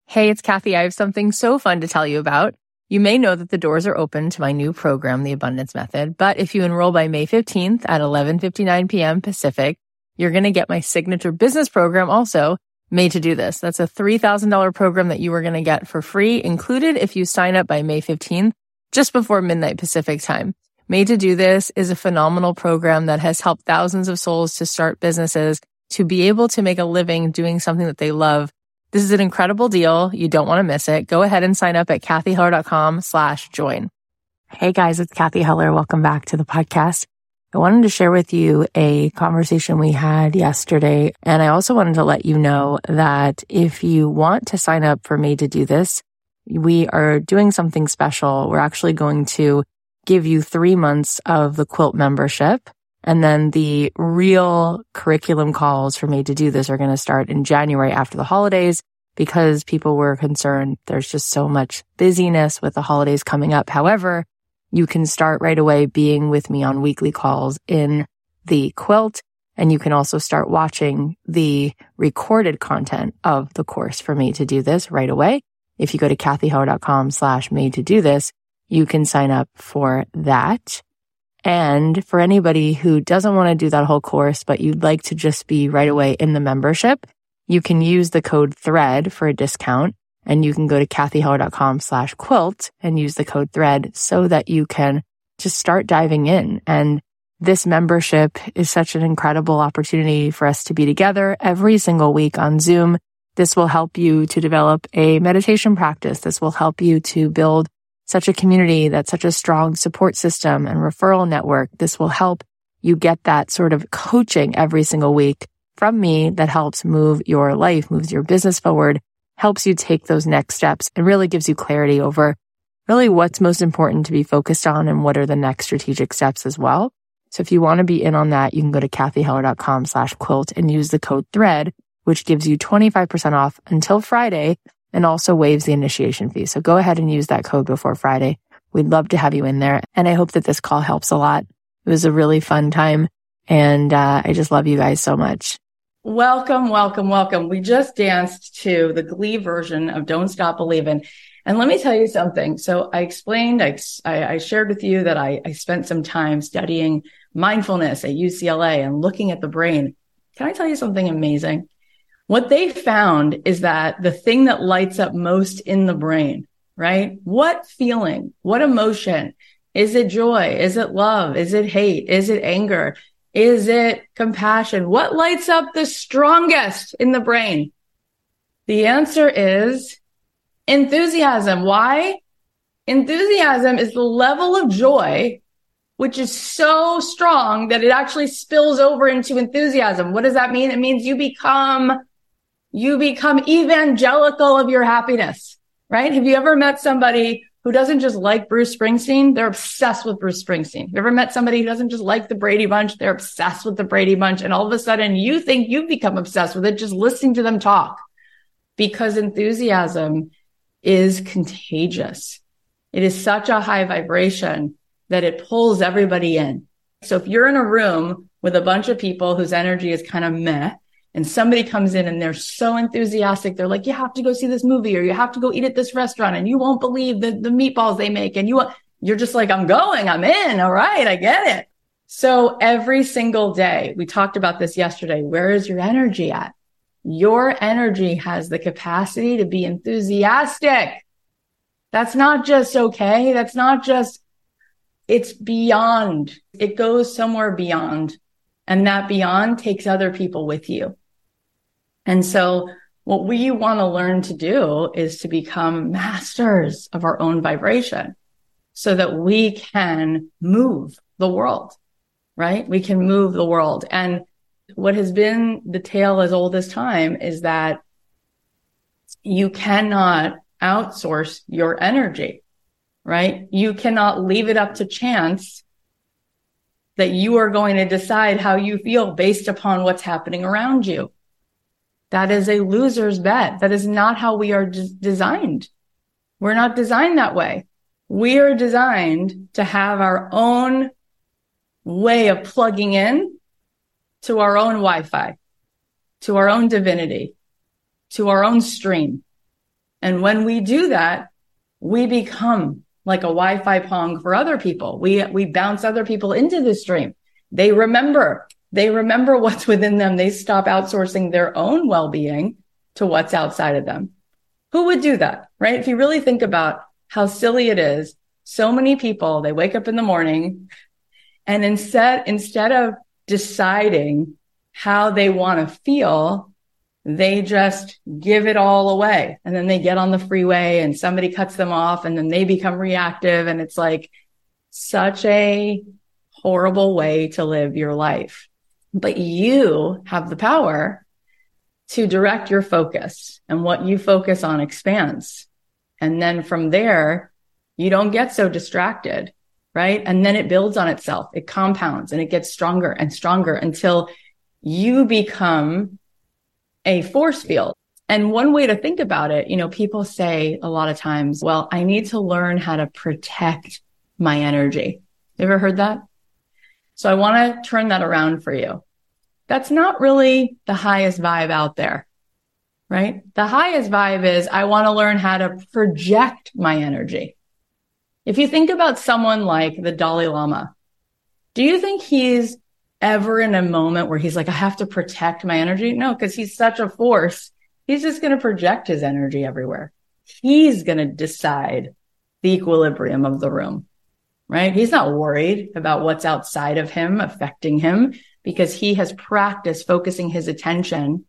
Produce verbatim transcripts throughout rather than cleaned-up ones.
Hey, it's Kathy. I have something so fun to tell you about. You may know that the doors are open to my new program, The Abundance Method, but if you enroll by May fifteenth at eleven fifty-nine p.m. Pacific, you're going to get my signature business program also, Made to Do This. That's a three thousand dollars program that you are going to get for free, included if you sign up by May fifteenth, just before midnight Pacific time. Made to Do This is a phenomenal program that has helped thousands of souls to start businesses, to be able to make a living doing something that they love. This is an incredible deal. You don't want to miss it. Go ahead and sign up at kathyheller.com slash join. Hey guys, it's Kathy Heller. Welcome back to the podcast. I wanted to share with you a conversation we had yesterday. And I also wanted to let you know that if you want to sign up for Made to Do This, we are doing something special. We're actually going to give you three months of the Quilt membership. And then the real curriculum calls for Made to Do This are going to start in January after the holidays, because people were concerned there's just so much busyness with the holidays coming up. However, you can start right away being with me on weekly calls in the Quilt, and you can also start watching the recorded content of the course for Made to Do This right away. If you go to kathyheller.com slash made to do this, you can sign up for that. And for anybody who doesn't want to do that whole course, but you'd like to just be right away in the membership, you can use the code THREAD for a discount, and you can go to kathyheller.com slash quilt and use the code THREAD so that you can just start diving in. And this membership is such an incredible opportunity for us to be together every single week on Zoom. This will help you to develop a meditation practice. This will help you to build such a community that's such a strong support system and referral network. This will help you get that sort of coaching every single week from me that helps move your life, moves your business forward, helps you take those next steps, and really gives you clarity over really what's most important to be focused on and what are the next strategic steps as well. So if you want to be in on that, you can go to kathyheller.com slash quilt and use the code THREAD, which gives you twenty-five percent off until Friday, and also waives the initiation fee. So go ahead and use that code before Friday. We'd love to have you in there. And I hope that this call helps a lot. It was a really fun time. And uh, I just love you guys so much. Welcome, welcome, welcome. We just danced to the Glee version of Don't Stop Believin'. And let me tell you something. So I explained, I, I shared with you that I, I spent some time studying mindfulness at U C L A and looking at the brain. Can I tell you something amazing? What they found is that the thing that lights up most in the brain, right? What feeling, what emotion? Is it joy? Is it love? Is it hate? Is it anger? Is it compassion? What lights up the strongest in the brain? The answer is enthusiasm. Why? Enthusiasm is the level of joy which is so strong that it actually spills over into enthusiasm. What does that mean? It means you become You become evangelical of your happiness, right? Have you ever met somebody who doesn't just like Bruce Springsteen? They're obsessed with Bruce Springsteen. Have you ever met somebody who doesn't just like the Brady Bunch? They're obsessed with the Brady Bunch. And all of a sudden you think you've become obsessed with it just listening to them talk, because enthusiasm is contagious. It is such a high vibration that it pulls everybody in. So if you're in a room with a bunch of people whose energy is kind of meh, and somebody comes in and they're so enthusiastic, they're like, you have to go see this movie, or you have to go eat at this restaurant, and you won't believe the, the meatballs they make. And you, you're just like, I'm going, I'm in. All right, I get it. So every single day, we talked about this yesterday. Where is your energy at? Your energy has the capacity to be enthusiastic. That's not just okay. That's not just, it's beyond. It goes somewhere beyond. And that beyond takes other people with you. And so what we want to learn to do is to become masters of our own vibration so that we can move the world, right? We can move the world. And what has been the tale as old as time is that you cannot outsource your energy, right? You cannot leave it up to chance that you are going to decide how you feel based upon what's happening around you. That is a loser's bet. That is not how we are d- designed. We're not designed that way. We are designed to have our own way of plugging in to our own Wi-Fi, to our own divinity, to our own stream. And when we do that, we become like a Wi-Fi pong for other people. We, we bounce other people into the stream. They remember, they remember what's within them. They stop outsourcing their own well-being to what's outside of them. Who would do that, right? If you really think about how silly it is, so many people, they wake up in the morning and instead, instead of deciding how they want to feel, they just give it all away. And then they get on the freeway and somebody cuts them off and then they become reactive. And it's like such a horrible way to live your life. But you have the power to direct your focus, and what you focus on expands. And then from there, you don't get so distracted, right? And then it builds on itself. It compounds and it gets stronger and stronger until you become a force field. And one way to think about it, you know, people say a lot of times, well, I need to learn how to protect my energy. You ever heard that? So I want to turn that around for you. That's not really the highest vibe out there, right? The highest vibe is I want to learn how to project my energy. If you think about someone like the Dalai Lama, do you think he's ever in a moment where he's like, I have to protect my energy? No, because he's such a force. He's just going to project his energy everywhere. He's going to decide the equilibrium of the room, right? He's not worried about what's outside of him affecting him because he has practiced focusing his attention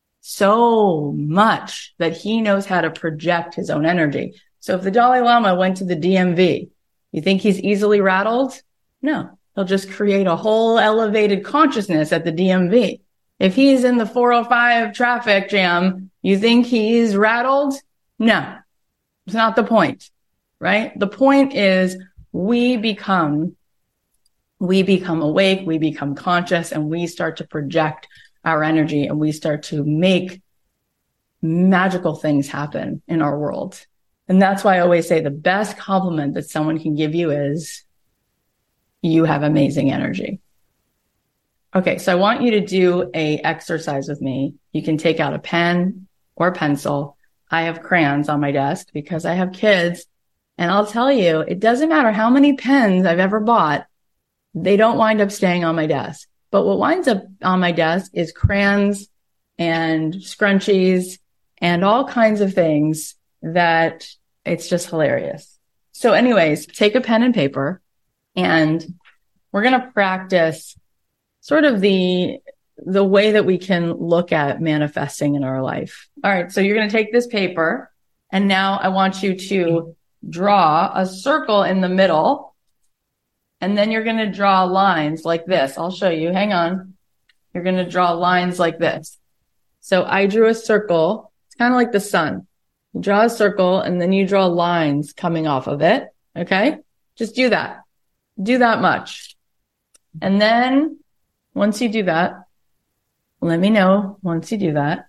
so much that he knows how to project his own energy. So if the Dalai Lama went to the D M V, you think he's easily rattled? No, he'll just create a whole elevated consciousness at the D M V. If he's in the four oh five traffic jam, you think he's rattled? No, it's not the point, right? The point is we become, we become awake, we become conscious, and we start to project our energy and we start to make magical things happen in our world. And that's why I always say the best compliment that someone can give you is you have amazing energy. Okay, so I want you to do a exercise with me. You can take out a pen or pencil. I have crayons on my desk because I have kids. And I'll tell you, it doesn't matter how many pens I've ever bought, they don't wind up staying on my desk. But what winds up on my desk is crayons and scrunchies and all kinds of things that it's just hilarious. So anyways, take a pen and paper and we're going to practice sort of the, the way that we can look at manifesting in our life. All right. So you're going to take this paper and now I want you to draw a circle in the middle. And then you're going to draw lines like this. I'll show you. Hang on. You're going to draw lines like this. So I drew a circle. It's kind of like the sun. You draw a circle and then you draw lines coming off of it. Okay. Just do that. Do that much. And then once you do that, let me know once you do that.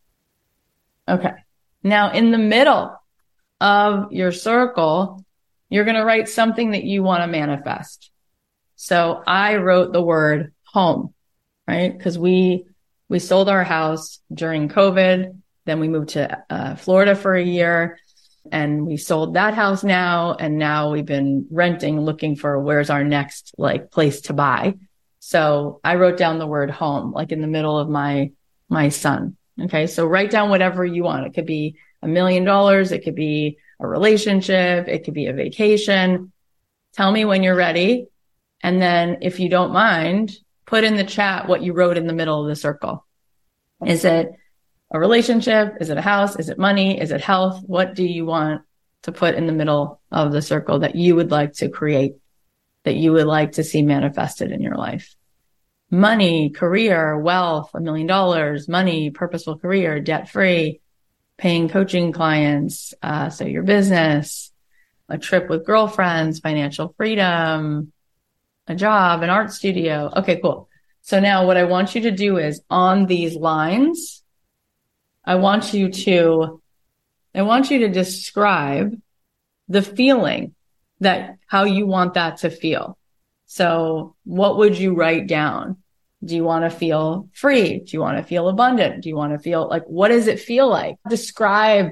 Okay. Now in the middle of your circle, you're going to write something that you want to manifest. So I wrote the word home, right? Because we, we sold our house during COVID. Then we moved to uh, Florida for a year and we sold that house now. And now we've been renting, looking for where's our next like place to buy. So I wrote down the word home, like in the middle of my, my sun. Okay. So write down whatever you want. It could be a million dollars. It could be a relationship. It could be a vacation. Tell me when you're ready. And then if you don't mind, put in the chat what you wrote in the middle of the circle. Is it a relationship? Is it a house? Is it money? Is it health? What do you want to put in the middle of the circle that you would like to create, that you would like to see manifested in your life? Money, career, wealth, a million dollars, money, purposeful career, debt-free, paying coaching clients, uh, so your business, a trip with girlfriends, financial freedom, a job, an art studio. Okay, cool. So now what I want you to do is on these lines, I want you to, I want you to describe the feeling that how you want that to feel. So what would you write down? Do you want to feel free? Do you want to feel abundant? Do you want to feel like, what does it feel like? Describe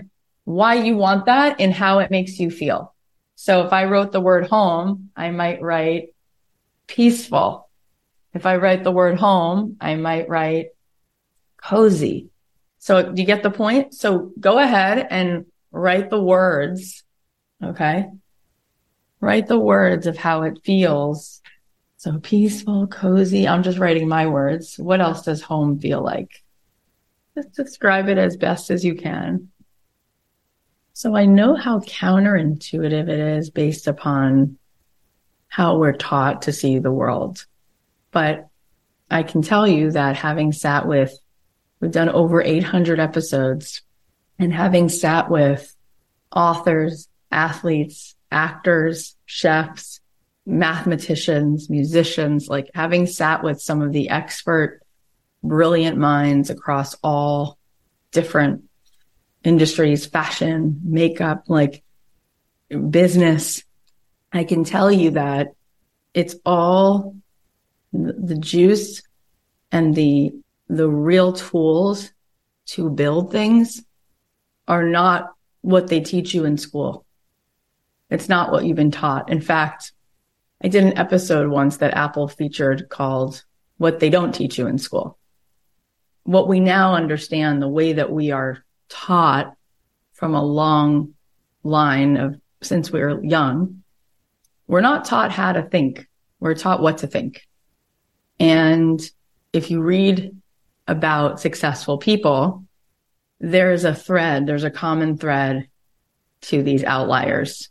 why you want that and how it makes you feel. So if I wrote the word home, I might write peaceful. If I write the word home, I might write cozy. So do you get the point? So go ahead and write the words. Okay. Write the words of how it feels. So peaceful, cozy. I'm just writing my words. What else does home feel like? Just describe it as best as you can. So I know how counterintuitive it is based upon how we're taught to see the world. But I can tell you that having sat with, we've done over eight hundred episodes, and having sat with authors, athletes, actors, chefs, mathematicians, musicians, like having sat with some of the expert, brilliant minds across all different industries, fashion, makeup, like business, I can tell you that it's all the juice and the the real tools to build things are not what they teach you in school. It's not what you've been taught. In fact, I did an episode once that Apple featured called What They Don't Teach You in School. What we now understand, the way that we are taught from a long line of since we were young, we're not taught how to think. We're taught what to think. And if you read about successful people, there's a thread, there's a common thread to these outliers.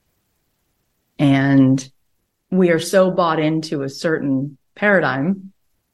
And we are so bought into a certain paradigm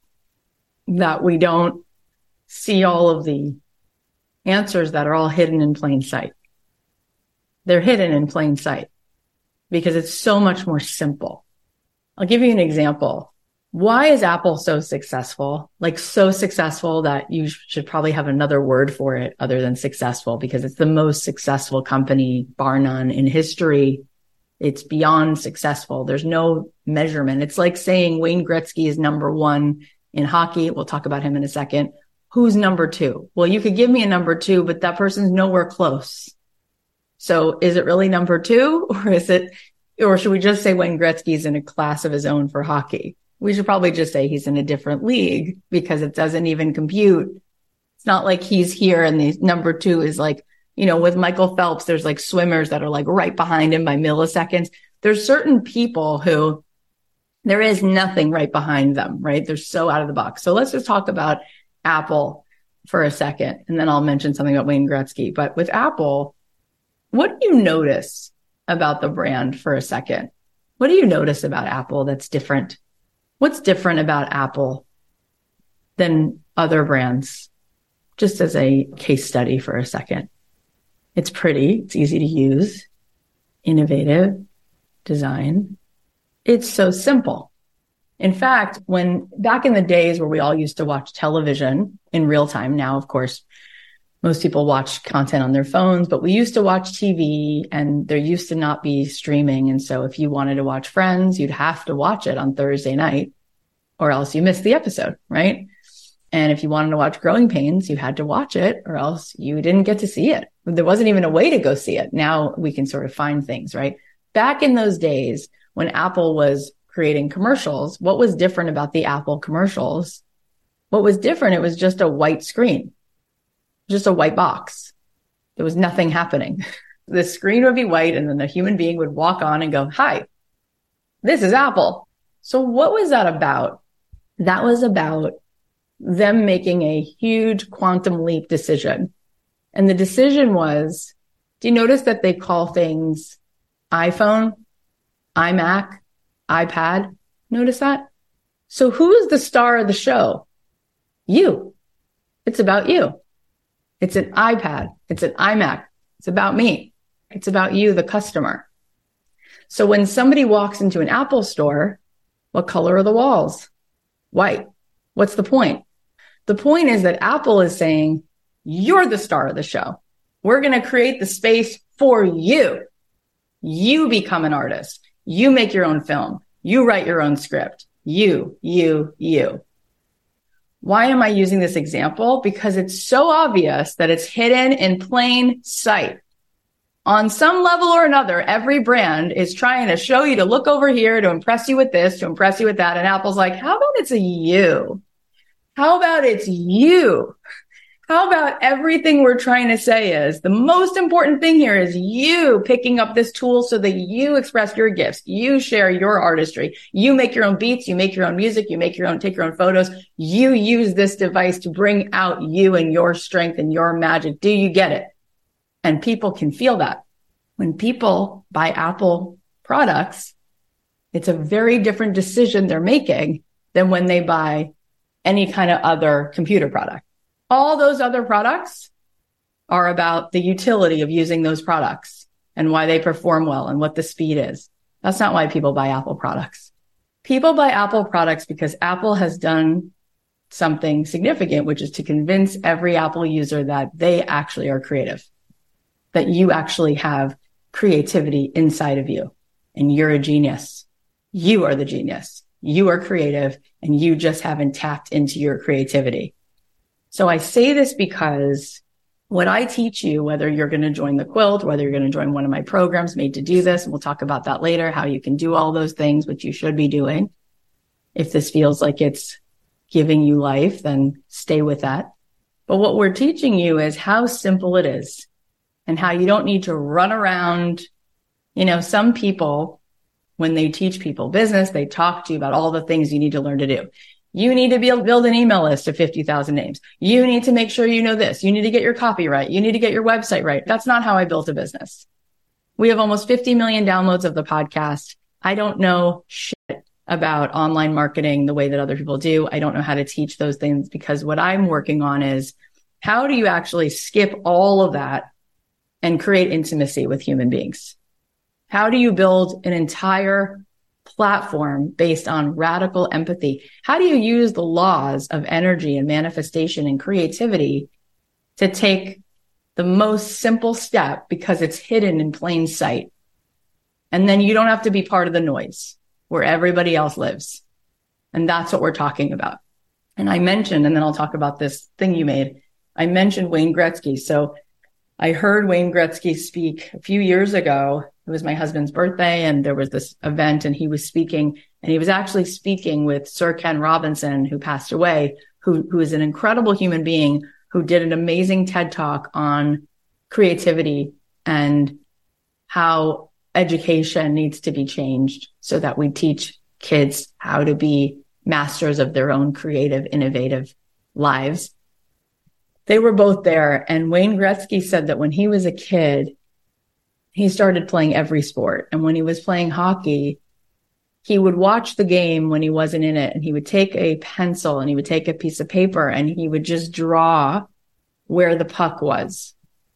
that we don't see all of the answers that are all hidden in plain sight. They're hidden in plain sight because it's so much more simple. I'll give you an example. Why is Apple so successful? Like so successful that you should probably have another word for it other than successful, because it's the most successful company, bar none, in history. It's beyond successful. There's no measurement. It's like saying Wayne Gretzky is number one in hockey. We'll talk about him in a second. Who's number two? Well, you could give me a number two, but that person's nowhere close. So is it really number two, or is it, or should we just say Wayne Gretzky's in a class of his own for hockey? We should probably just say he's in a different league because it doesn't even compute. It's not like he's here and the number two is like, you know, with Michael Phelps, there's like swimmers that are like right behind him by milliseconds. There's certain people who there is nothing right behind them, right? They're so out of the box. So let's just talk about Apple for a second, and then I'll mention something about Wayne Gretzky. But with Apple, what do you notice about the brand for a second? What do you notice about Apple that's different? What's different about Apple than other brands? Just as a case study for a second. It's pretty. It's easy to use. Innovative design. It's so simple. In fact, when back in the days where we all used to watch television in real time, now, of course, most people watch content on their phones, but we used to watch T V and there used to not be streaming. And so if you wanted to watch Friends, you'd have to watch it on Thursday night or else you missed the episode, right? And if you wanted to watch Growing Pains, you had to watch it or else you didn't get to see it. There wasn't even a way to go see it. Now we can sort of find things, right? Back in those days when Apple was creating commercials, what was different about the Apple commercials? What was different? It was just a white screen. Just a white box. There was nothing happening. The screen would be white and then a human being would walk on and go, hi, this is Apple. So what was that about? That was about them making a huge quantum leap decision. And the decision was, do you notice that they call things iPhone, iMac, iPad? Notice that? So who's the star of the show? You. It's about you. It's an iPad. It's an iMac. It's about me. It's about you, the customer. So when somebody walks into an Apple store, what color are the walls? White. What's the point? The point is that Apple is saying, you're the star of the show. We're going to create the space for you. You become an artist. You make your own film. You write your own script. You, you, you. Why am I using this example? Because it's so obvious that it's hidden in plain sight. On some level or another, every brand is trying to show you to look over here, to impress you with this, to impress you with that. And Apple's like, how about it's a you? How about it's you? How about everything we're trying to say is the most important thing here is you picking up this tool so that you express your gifts, you share your artistry, you make your own beats, you make your own music, you make your own, take your own photos. You use this device to bring out you and your strength and your magic. Do you get it? And people can feel that. When people buy Apple products, it's a very different decision they're making than when they buy any kind of other computer product. All those other products are about the utility of using those products and why they perform well and what the speed is. That's not why people buy Apple products. People buy Apple products because Apple has done something significant, which is to convince every Apple user that they actually are creative, that you actually have creativity inside of you and you're a genius. You are the genius. You are creative and you just haven't tapped into your creativity. So I say this because what I teach you, whether you're going to join the quilt, whether you're going to join one of my programs made to do this, and we'll talk about that later, how you can do all those things, which you should be doing. If this feels like it's giving you life, then stay with that. But what we're teaching you is how simple it is and how you don't need to run around. You know, some people, when they teach people business, they talk to you about all the things you need to learn to do. You need to be able to build an email list of fifty thousand names. You need to make sure you know this. You need to get your copy right. You need to get your website right. That's not how I built a business. We have almost fifty million downloads of the podcast. I don't know shit about online marketing the way that other people do. I don't know how to teach those things because what I'm working on is how do you actually skip all of that and create intimacy with human beings? How do you build an entire platform based on radical empathy? How do you use the laws of energy and manifestation and creativity to take the most simple step because it's hidden in plain sight? And then you don't have to be part of the noise where everybody else lives. And that's what we're talking about. And I mentioned, and then I'll talk about this thing you made. I mentioned Wayne Gretzky. So I heard Wayne Gretzky speak a few years ago. It was my husband's birthday and there was this event and he was speaking and he was actually speaking with Sir Ken Robinson, who passed away, who, who is an incredible human being who did an amazing TED Talk on creativity and how education needs to be changed so that we teach kids how to be masters of their own creative, innovative lives. They were both there. And Wayne Gretzky said that when he was a kid, he started playing every sport. And when he was playing hockey, he would watch the game when he wasn't in it. And he would take a pencil and he would take a piece of paper and he would just draw where the puck was.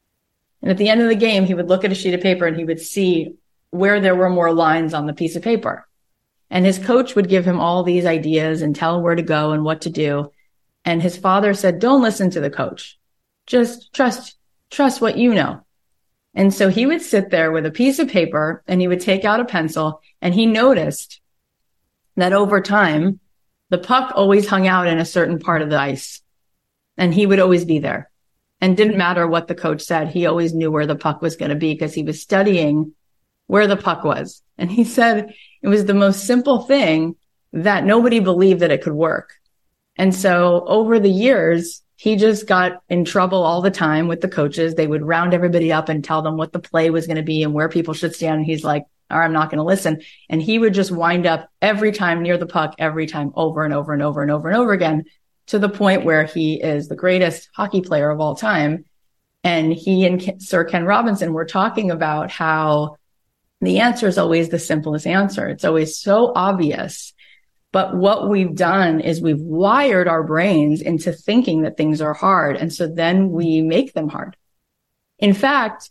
And at the end of the game, he would look at a sheet of paper and he would see where there were more lines on the piece of paper. And his coach would give him all these ideas and tell him where to go and what to do. And his father said, don't listen to the coach. Just trust, trust what you know. And so he would sit there with a piece of paper and he would take out a pencil and he noticed that over time, the puck always hung out in a certain part of the ice and he would always be there. And didn't matter what the coach said. He always knew where the puck was going to be because he was studying where the puck was. And he said it was the most simple thing that nobody believed that it could work. And so over the years, he just got in trouble all the time with the coaches. They would round everybody up and tell them what the play was going to be and where people should stand. And he's like, all right, I'm not going to listen. And he would just wind up every time near the puck, every time over and over and over and over and over again, to the point where he is the greatest hockey player of all time. And he and Sir Ken Robinson were talking about how the answer is always the simplest answer. It's always so obvious. But what we've done is we've wired our brains into thinking that things are hard. And so then we make them hard. In fact,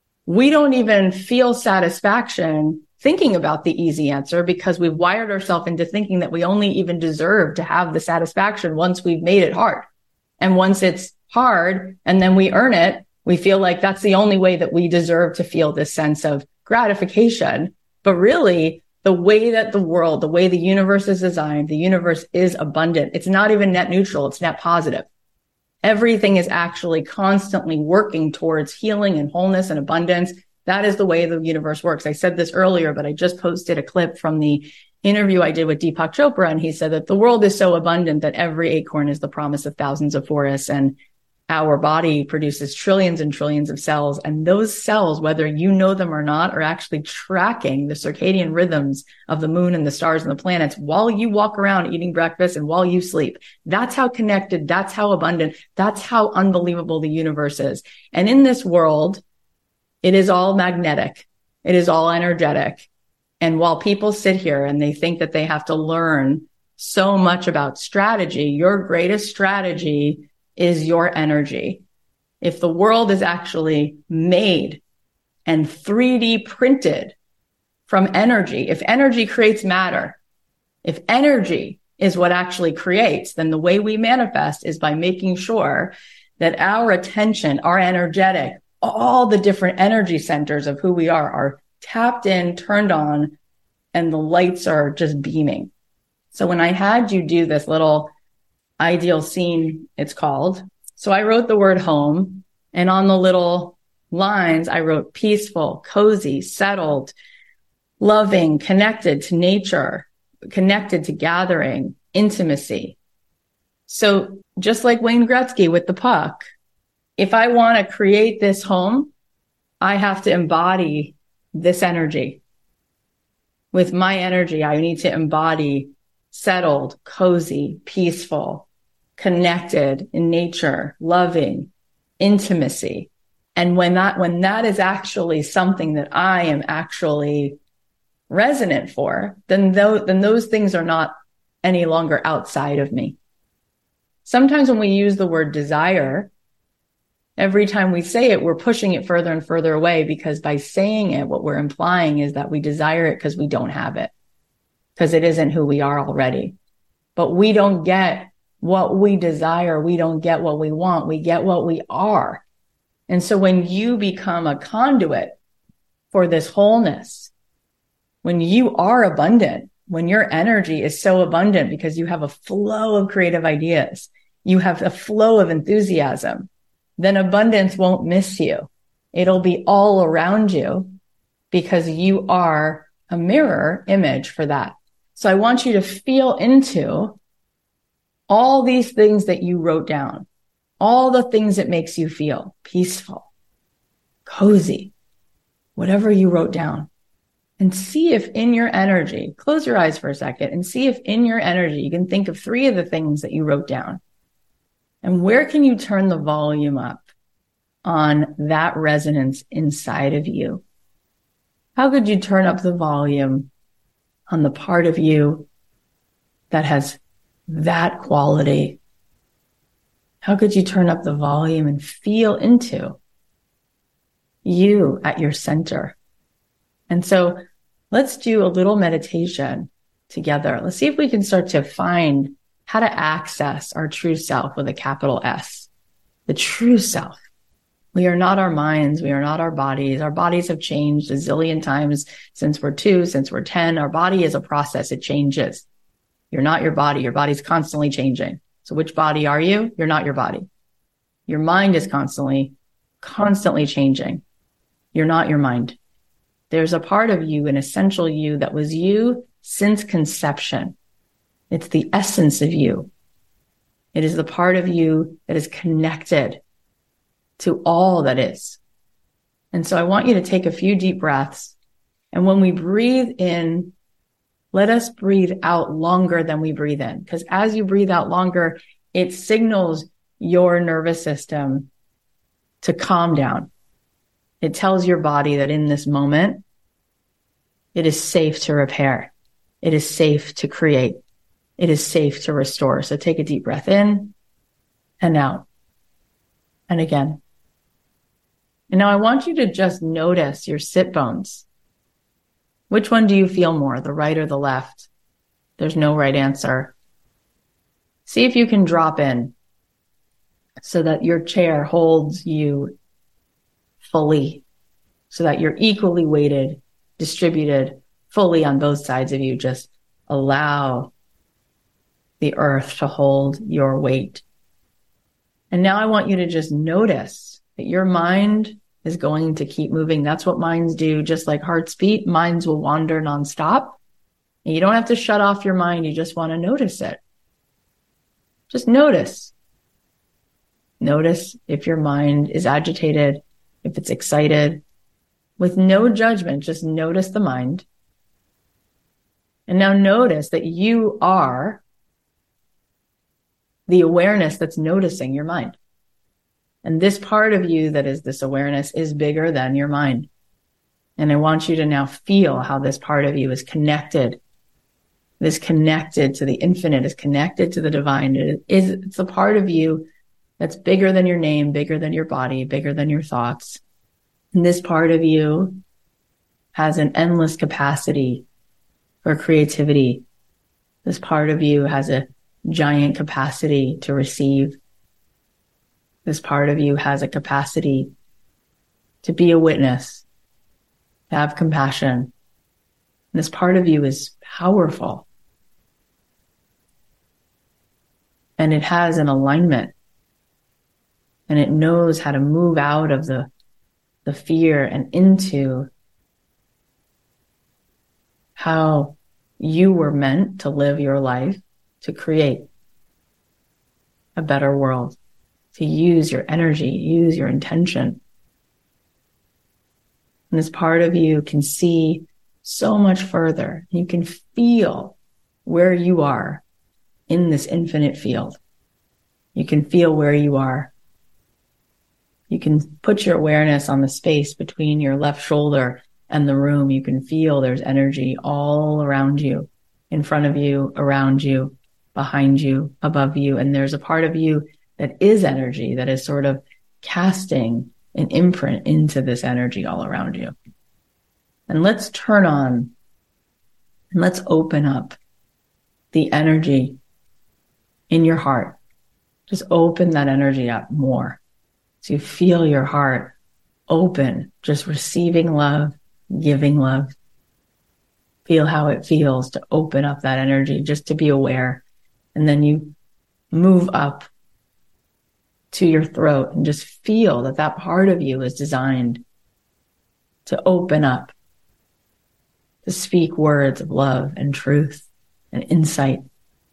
we don't even feel satisfaction thinking about the easy answer because we've wired ourselves into thinking that we only even deserve to have the satisfaction once we've made it hard. And once it's hard and then we earn it, we feel like that's the only way that we deserve to feel this sense of gratification. But really, the way that the world, the way the universe is designed, the universe is abundant. It's not even net neutral. It's net positive. Everything is actually constantly working towards healing and wholeness and abundance. That is the way the universe works. I said this earlier, but I just posted a clip from the interview I did with Deepak Chopra, and he said that the world is so abundant that every acorn is the promise of thousands of forests, and our body produces trillions and trillions of cells. And those cells, whether you know them or not, are actually tracking the circadian rhythms of the moon and the stars and the planets while you walk around eating breakfast and while you sleep. That's how connected, that's how abundant, that's how unbelievable the universe is. And in this world, it is all magnetic. It is all energetic. And while people sit here and they think that they have to learn so much about strategy, your greatest strategy is your energy. If the world is actually made and three D printed from energy, if energy creates matter, if energy is what actually creates, then the way we manifest is by making sure that our attention, our energetic, all the different energy centers of who we are, are tapped in, turned on, and the lights are just beaming. So when I had you do this little ideal scene, it's called. So I wrote the word home, and on the little lines, I wrote peaceful, cozy, settled, loving, connected to nature, connected to gathering, intimacy. So just like Wayne Gretzky with the puck, if I want to create this home, I have to embody this energy. With my energy, I need to embody settled, cozy, peaceful, connected in nature, loving, intimacy. And when that, when that is actually something that I am actually resonant for, then those, then those things are not any longer outside of me. Sometimes when we use the word desire, every time we say it, we're pushing it further and further away, because by saying it, what we're implying is that we desire it because we don't have it, because it isn't who we are already. But we don't get what we desire. We don't get what we want. We get what we are. And so when you become a conduit for this wholeness, when you are abundant, when your energy is so abundant because you have a flow of creative ideas, you have a flow of enthusiasm, then abundance won't miss you. It'll be all around you because you are a mirror image for that. So I want you to feel into all these things that you wrote down, all the things that makes you feel peaceful, cozy, whatever you wrote down, and see if in your energy, close your eyes for a second and see if in your energy, you can think of three of the things that you wrote down. And where can you turn the volume up on that resonance inside of you? How could you turn up the volume on the part of you that has that quality? How could you turn up the volume and feel into you at your center? And so let's do a little meditation together. Let's see if we can start to find how to access our true self with a capital S, the true self. We are not our minds. We are not our bodies. Our bodies have changed a zillion times since we're two, since we're ten. Our body is a process. It changes. You're not your body. Your body's constantly changing. So which body are you? You're not your body. Your mind is constantly, constantly changing. You're not your mind. There's a part of you, an essential you that was you since conception. It's the essence of you. It is the part of you that is connected to all that is. And so I want you to take a few deep breaths. And when we breathe in, let us breathe out longer than we breathe in. Because as you breathe out longer, it signals your nervous system to calm down. It tells your body that in this moment, it is safe to repair. It is safe to create. It is safe to restore. So take a deep breath in and out. And again. And now I want you to just notice your sit bones. Which one do you feel more, the right or the left? There's no right answer. See if you can drop in so that your chair holds you fully, so that you're equally weighted, distributed fully on both sides of you. Just allow the earth to hold your weight. And now I want you to just notice that your mind is going to keep moving. That's what minds do. Just like hearts beat, minds will wander nonstop. And you don't have to shut off your mind. You just want to notice it. Just notice. Notice if your mind is agitated, if it's excited, with no judgment. Just notice the mind. And now notice that you are the awareness that's noticing your mind. And this part of you that is this awareness is bigger than your mind. And I want you to now feel how this part of you is connected. It is connected to the infinite, is connected to the divine. It is, it's a part of you that's bigger than your name, bigger than your body, bigger than your thoughts. And this part of you has an endless capacity for creativity. This part of you has a giant capacity to receive. This part of you has a capacity to be a witness, to have compassion. And this part of you is powerful. And it has an alignment. And it knows how to move out of the, the fear and into how you were meant to live your life, to create a better world, to use your energy, use your intention. And this part of you can see so much further. You can feel where you are in this infinite field. You can feel where you are. You can put your awareness on the space between your left shoulder and the room. You can feel there's energy all around you, in front of you, around you, behind you, above you. And there's a part of you that is energy, that is sort of casting an imprint into this energy all around you. And let's turn on and let's open up the energy in your heart. Just open that energy up more. So you feel your heart open, just receiving love, giving love. Feel how it feels to open up that energy, just to be aware. And then you move up to your throat and just feel that that part of you is designed to open up, to speak words of love and truth and insight.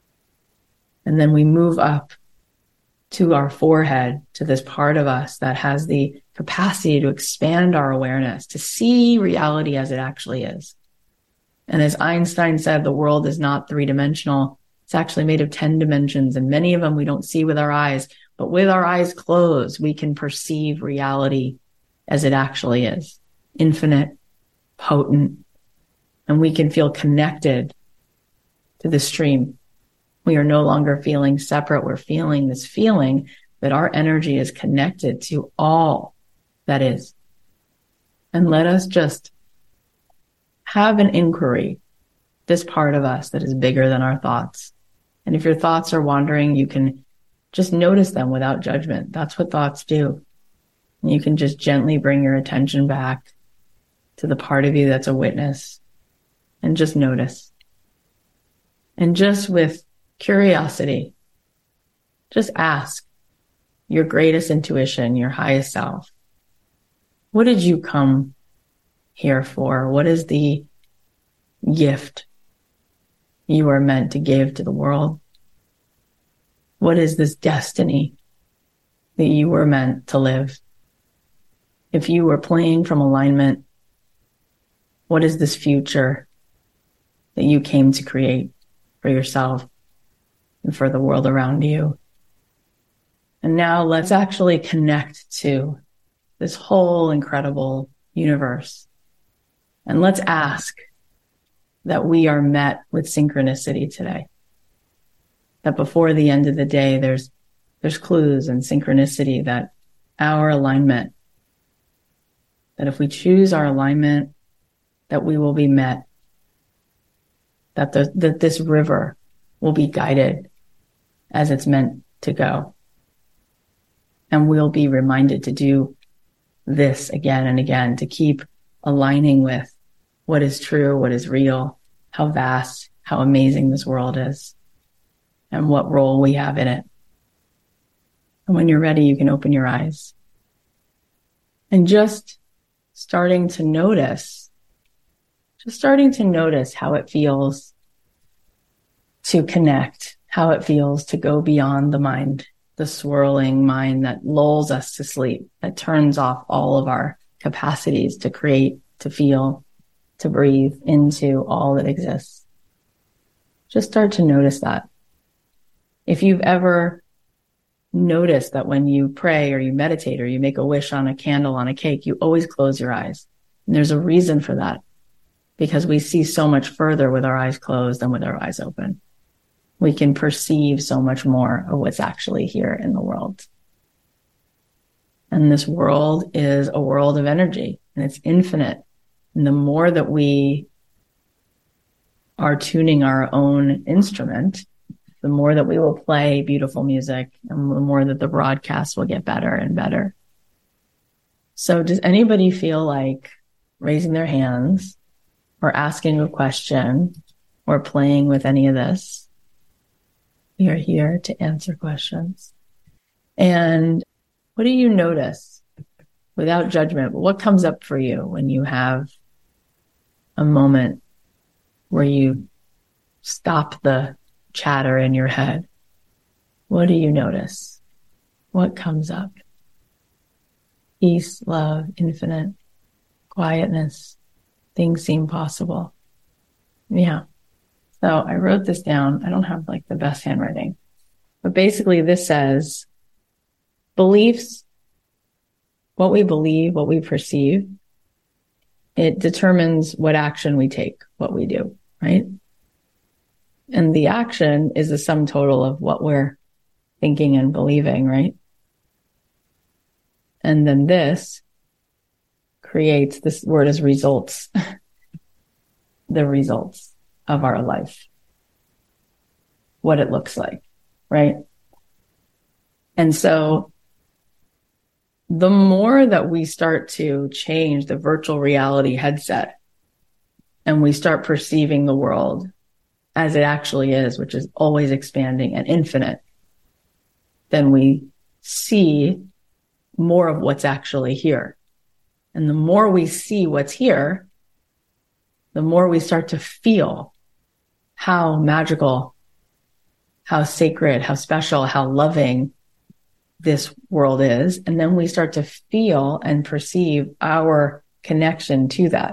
And then we move up to our forehead, to this part of us that has the capacity to expand our awareness, to see reality as it actually is. And as Einstein said, the world is not three-dimensional. It's actually made of ten dimensions, and many of them we don't see with our eyes. But with our eyes closed, we can perceive reality as it actually is. Infinite, potent, and we can feel connected to the stream. We are no longer feeling separate. We're feeling this feeling that our energy is connected to all that is. And let us just have an inquiry, this part of us that is bigger than our thoughts. And if your thoughts are wandering, you can just notice them without judgment. That's what thoughts do. And you can just gently bring your attention back to the part of you that's a witness and just notice. And just with curiosity, just ask your greatest intuition, your highest self, what did you come here for? What is the gift you are meant to give to the world? What is this destiny that you were meant to live? If you were playing from alignment, what is this future that you came to create for yourself and for the world around you? And now let's actually connect to this whole incredible universe. And let's ask that we are met with synchronicity today. That before the end of the day, there's, there's clues and synchronicity that our alignment, that if we choose our alignment, that we will be met, that the, that this river will be guided as it's meant to go. And we'll be reminded to do this again and again, to keep aligning with what is true, what is real, how vast, how amazing this world is, and what role we have in it. And when you're ready, you can open your eyes. And just starting to notice, just starting to notice how it feels to connect, how it feels to go beyond the mind, the swirling mind that lulls us to sleep, that turns off all of our capacities to create, to feel, to breathe into all that exists. Just start to notice that. If you've ever noticed that when you pray or you meditate or you make a wish on a candle on a cake, you always close your eyes. And there's a reason for that, because we see so much further with our eyes closed than with our eyes open. We can perceive so much more of what's actually here in the world. And this world is a world of energy, and it's infinite. And the more that we are tuning our own instrument, the more that we will play beautiful music, and the more that the broadcast will get better and better. So does anybody feel like raising their hands or asking a question or playing with any of this? We are here to answer questions. And what do you notice without judgment? What comes up for you when you have a moment where you stop the chatter in your head? What do you notice? What comes up? Peace, love, infinite, quietness. Things seem possible. Yeah. So I wrote this down. I don't have like the best handwriting, but basically this says beliefs, what we believe, what we perceive, it determines what action we take, what we do, right? And the action is the sum total of what we're thinking and believing, right? And then this creates, this word is results, the results of our life, what it looks like, right? And so the more that we start to change the virtual reality headset and we start perceiving the world as it actually is, which is always expanding and infinite, then we see more of what's actually here. And the more we see what's here, the more we start to feel how magical, how sacred, how special, how loving this world is. And then we start to feel and perceive our connection to that.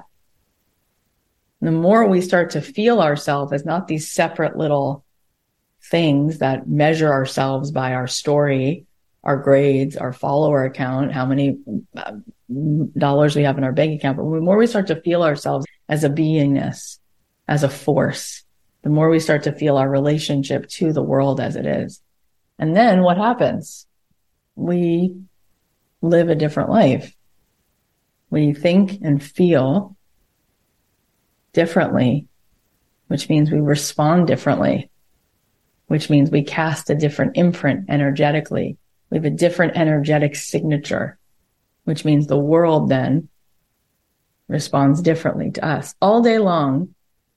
The more we start to feel ourselves as not these separate little things that measure ourselves by our story, our grades, our follower account, how many dollars we have in our bank account, but the more we start to feel ourselves as a beingness, as a force, the more we start to feel our relationship to the world as it is. And then what happens? We live a different life. We think and feel differently, which means we respond differently, which means we cast a different imprint energetically. We have a different energetic signature, which means the world then responds differently to us. All day long,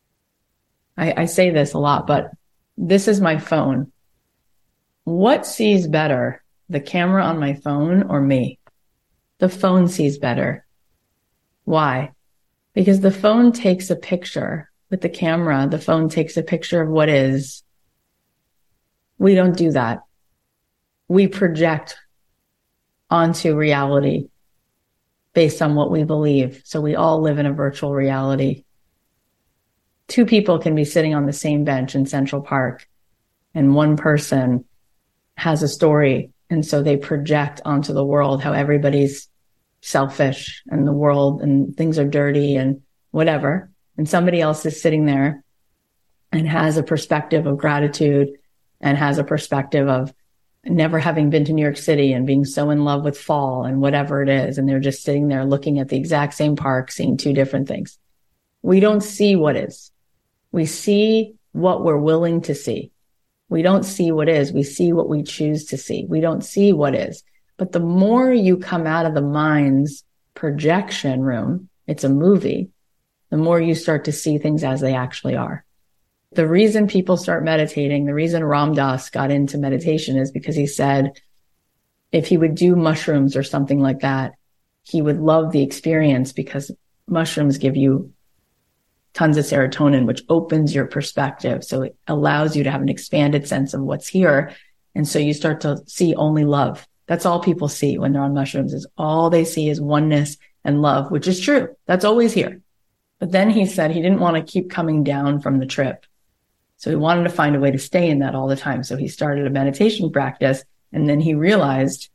I, I say this a lot, but this is my phone. What sees better, the camera on my phone or me? The phone sees better. Why? Because the phone takes a picture with the camera. The phone takes a picture of what is. We don't do that. We project onto reality based on what we believe. So we all live in a virtual reality. Two people can be sitting on the same bench in Central Park, and one person has a story. And so they project onto the world how everybody's selfish and the world and things are dirty and whatever. And somebody else is sitting there and has a perspective of gratitude and has a perspective of never having been to New York City and being so in love with fall and whatever it is. And they're just sitting there looking at the exact same park, seeing two different things. We don't see what is. We see what we're willing to see. We don't see what is. We see what we choose to see. We don't see what is. But the more you come out of the mind's projection room, it's a movie, the more you start to see things as they actually are. The reason people start meditating, the reason Ram Dass got into meditation is because he said if he would do mushrooms or something like that, he would love the experience because mushrooms give you tons of serotonin, which opens your perspective. So it allows you to have an expanded sense of what's here. And so you start to see only love. That's all people see when they're on mushrooms, is all they see is oneness and love, which is true. That's always here. But then he said he didn't want to keep coming down from the trip. So he wanted to find a way to stay in that all the time. So he started a meditation practice, and then he realized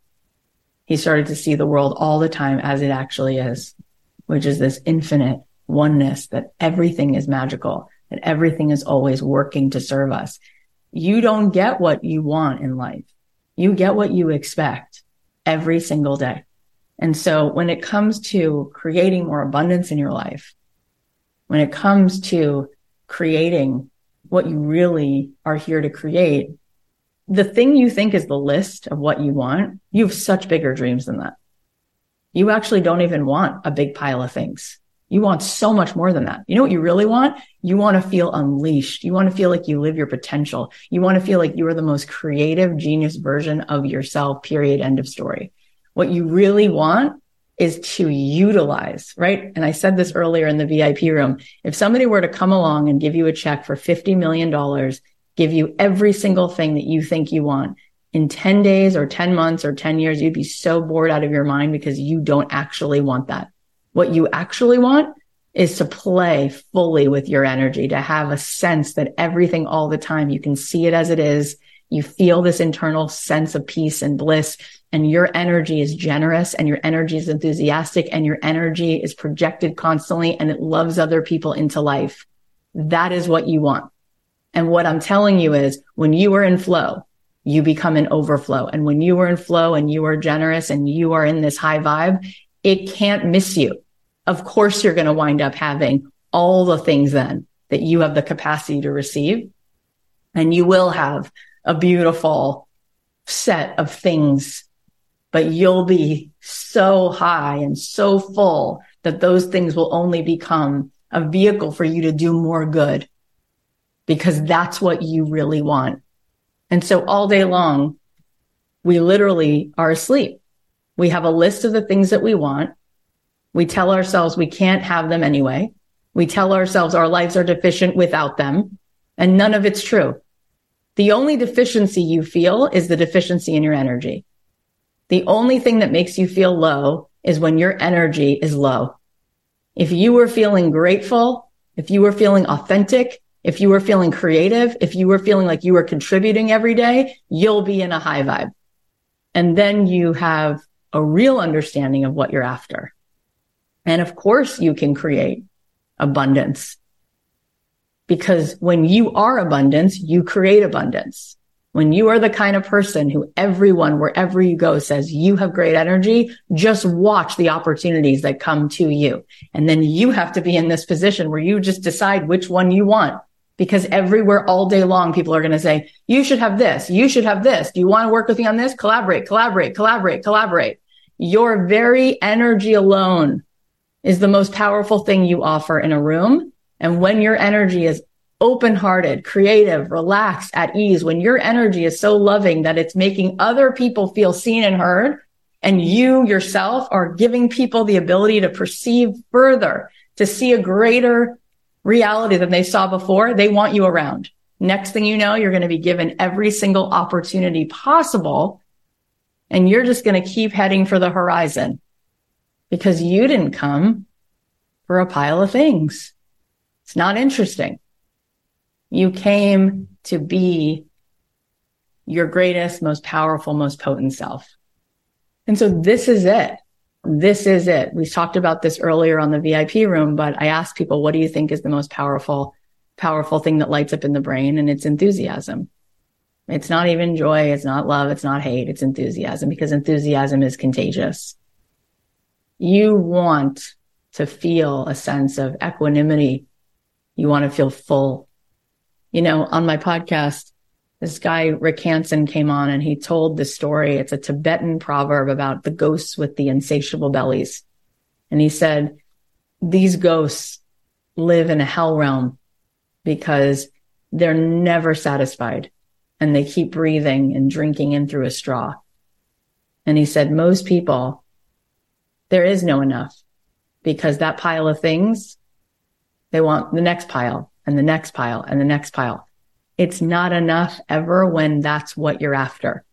he started to see the world all the time as it actually is, which is this infinite oneness, that everything is magical, that everything is always working to serve us. You don't get what you want in life. You get what you expect every single day. And so when it comes to creating more abundance in your life, when it comes to creating what you really are here to create, the thing you think is the list of what you want, you have such bigger dreams than that. You actually don't even want a big pile of things. You want so much more than that. You know what you really want? You want to feel unleashed. You want to feel like you live your potential. You want to feel like you are the most creative, genius version of yourself, period, end of story. What you really want is to utilize, right? And I said this earlier in the V I P room. If somebody were to come along and give you a check for fifty million dollars, give you every single thing that you think you want, in ten days or ten months or ten years, you'd be so bored out of your mind because you don't actually want that. What you actually want is to play fully with your energy, to have a sense that everything all the time, you can see it as it is. You feel this internal sense of peace and bliss, and your energy is generous, and your energy is enthusiastic, and your energy is projected constantly, and it loves other people into life. That is what you want. And what I'm telling you is, when you are in flow, you become an overflow. And when you are in flow and you are generous and you are in this high vibe, it can't miss you. Of course, you're going to wind up having all the things then that you have the capacity to receive. And you will have a beautiful set of things, but you'll be so high and so full that those things will only become a vehicle for you to do more good, because that's what you really want. And so all day long, we literally are asleep. We have a list of the things that we want. We tell ourselves we can't have them anyway. We tell ourselves our lives are deficient without them, and none of it's true. The only deficiency you feel is the deficiency in your energy. The only thing that makes you feel low is when your energy is low. If you were feeling grateful, if you were feeling authentic, if you were feeling creative, if you were feeling like you were contributing every day, you'll be in a high vibe. And then you have a real understanding of what you're after. And of course you can create abundance, because when you are abundance, you create abundance. When you are the kind of person who everyone, wherever you go, says you have great energy, just watch the opportunities that come to you. And then you have to be in this position where you just decide which one you want. Because everywhere all day long, people are going to say, you should have this. You should have this. Do you want to work with me on this? Collaborate, collaborate, collaborate, collaborate. Your very energy alone is the most powerful thing you offer in a room. And when your energy is open-hearted, creative, relaxed, at ease, when your energy is so loving that it's making other people feel seen and heard, and you yourself are giving people the ability to perceive further, to see a greater reality than they saw before, they want you around. Next thing you know, you're going to be given every single opportunity possible, and you're just going to keep heading for the horizon, because you didn't come for a pile of things. It's not interesting. You came to be your greatest, most powerful, most potent self. And so this is it. This is it. We talked about this earlier on the V I P room, but I asked people, what do you think is the most powerful, powerful thing that lights up in the brain? And it's enthusiasm. It's not even joy. It's not love. It's not hate. It's enthusiasm, because enthusiasm is contagious. You want to feel a sense of equanimity. You want to feel full. You know, on my podcast, this guy, Rick Hansen, came on and he told this story. It's a Tibetan proverb about the ghosts with the insatiable bellies. And he said, these ghosts live in a hell realm because they're never satisfied, and they keep breathing and drinking in through a straw. And he said, most people, There is no enough, because that pile of things, they want the next pile and the next pile and the next pile. It's not enough ever when that's what you're after.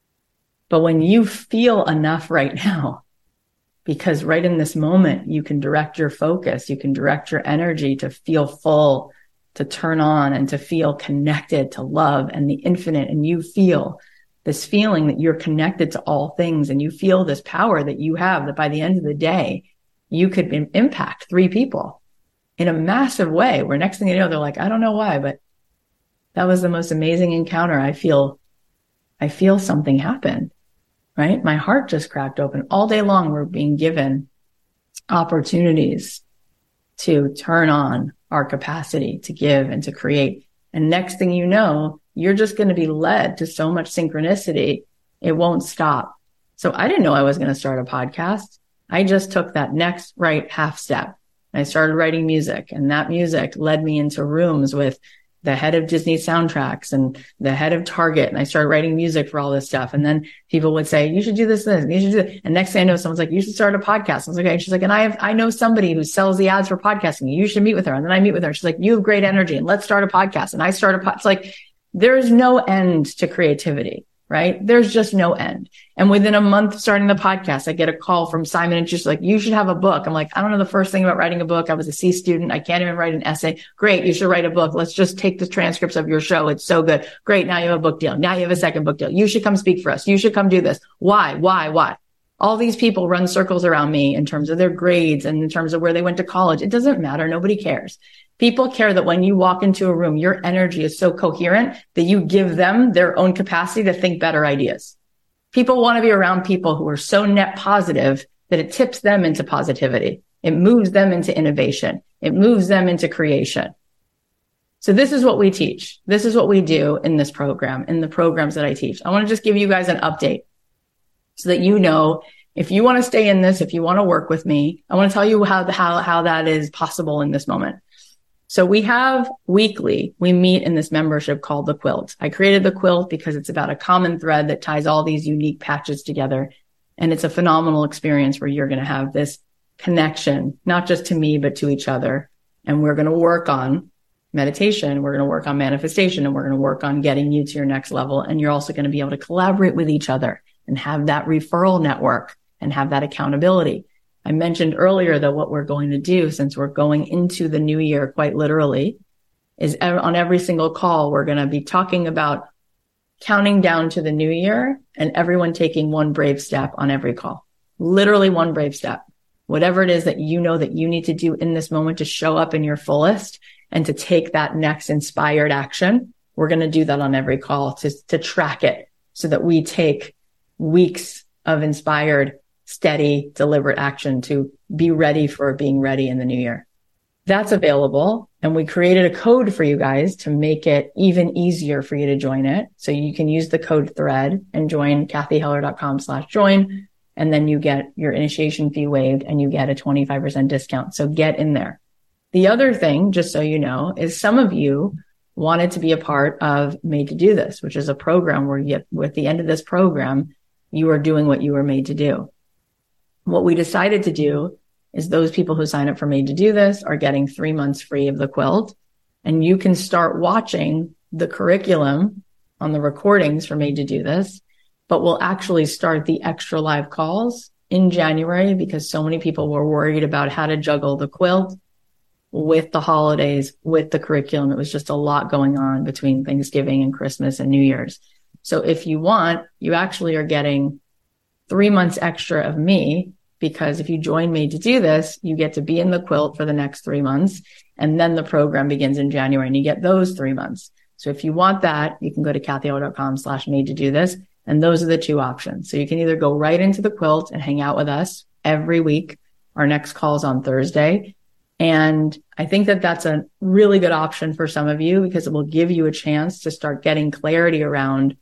But when you feel enough right now, because right in this moment, you can direct your focus, you can direct your energy to feel full, to turn on, and to feel connected to love and the infinite. And you feel this feeling that you're connected to all things, and you feel this power that you have, that by the end of the day, you could impact three people in a massive way, where next thing you know, they're like, I don't know why, but that was the most amazing encounter. I feel, I feel something happen, right? My heart just cracked open. All day long, we're being given opportunities to turn on our capacity to give and to create. And next thing you know, you're just going to be led to so much synchronicity. It won't stop. So I didn't know I was going to start a podcast. I just took that next right half step. I started writing music, and that music led me into rooms with the head of Disney soundtracks and the head of Target. And I started writing music for all this stuff. And then people would say, you should do this, this, you should do that. And next thing I know, someone's like, you should start a podcast. I was like, okay. And she's like, and I have, I know somebody who sells the ads for podcasting. You should meet with her. And then I meet with her. She's like, you have great energy, and let's start a podcast. And I start a podcast. It's like, there's no end to creativity, right? There's just no end. And within a month of starting the podcast, I get a call from Simon and she's like, you should have a book. I'm like, I don't know the first thing about writing a book. I was a C student. I can't even write an essay. Great. You should write a book. Let's just take the transcripts of your show. It's so good. Great. Now you have a book deal. Now you have a second book deal. You should come speak for us. You should come do this. Why? Why? Why? All these people run circles around me in terms of their grades and in terms of where they went to college. It doesn't matter. Nobody cares. People care that when you walk into a room, your energy is so coherent that you give them their own capacity to think better ideas. People want to be around people who are so net positive that it tips them into positivity. It moves them into innovation. It moves them into creation. So this is what we teach. This is what we do in this program, in the programs that I teach. I want to just give you guys an update so that you know, if you want to stay in this, if you want to work with me, I want to tell you how, how, how that is possible in this moment. So we have weekly, we meet in this membership called the Quilt. I created the Quilt because it's about a common thread that ties all these unique patches together. And it's a phenomenal experience where you're going to have this connection, not just to me, but to each other. And we're going to work on meditation. We're going to work on manifestation, and we're going to work on getting you to your next level. And you're also going to be able to collaborate with each other and have that referral network and have that accountability. I mentioned earlier that what we're going to do, since we're going into the new year, quite literally, is on every single call, we're going to be talking about counting down to the new year and everyone taking one brave step on every call. Literally one brave step. Whatever it is that you know that you need to do in this moment to show up in your fullest and to take that next inspired action, we're going to do that on every call to, to track it so that we take weeks of inspired, steady, deliberate action to be ready for being ready in the new year. That's available. And we created a code for you guys to make it even easier for you to join it. So you can use the code THREAD and join kathyheller.com slash join. And then you get your initiation fee waived and you get a twenty-five percent discount. So get in there. The other thing, just so you know, is some of you wanted to be a part of Made to Do This, which is a program where you get, with the end of this program, you are doing what you were made to do. What we decided to do is those people who sign up for Made to Do This are getting three months free of the Quilt. And you can start watching the curriculum on the recordings for Made to Do This, but we'll actually start the extra live calls in January because so many people were worried about how to juggle the Quilt with the holidays, with the curriculum. It was just a lot going on between Thanksgiving and Christmas and New Year's. So if you want, you actually are getting three months extra of me, because if you join Made to Do This, you get to be in the Quilt for the next three months. And then the program begins in January and you get those three months. So if you want that, you can go to kathyheller.com slash made to do this. And those are the two options. So you can either go right into the Quilt and hang out with us every week. Our next call is on Thursday. And I think that that's a really good option for some of you because it will give you a chance to start getting clarity around